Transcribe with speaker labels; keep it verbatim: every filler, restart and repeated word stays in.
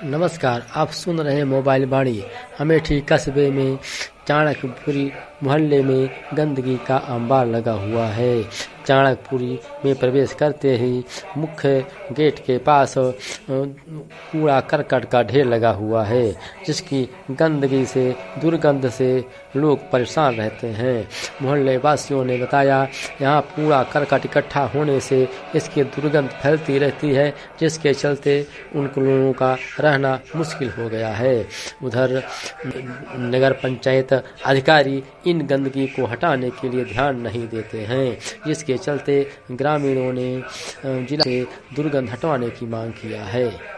Speaker 1: नमस्कार, आप सुन रहे हैं मोबाइल वाणी। अमेठी कस्बे में चाणक्यपुरी मोहल्ले में गंदगी का अंबार लगा हुआ है। चाणक्यपुरी में प्रवेश करते ही मुख्य गेट के पास कूड़ा करकट का ढेर लगा हुआ है, जिसकी गंदगी से दुर्गंध से लोग परेशान रहते हैं। मोहल्ले वासियों ने बताया, यहाँ कूड़ा करकट इकट्ठा होने से इसकी दुर्गंध फैलती रहती है, जिसके चलते उन लोगों का रहना मुश्किल हो गया है। उधर नगर पंचायत अधिकारी इन गंदगी को हटाने के लिए ध्यान नहीं देते हैं, जिसके चलते ग्रामीणों ने जिला से दुर्गंध हटवाने की मांग किया है।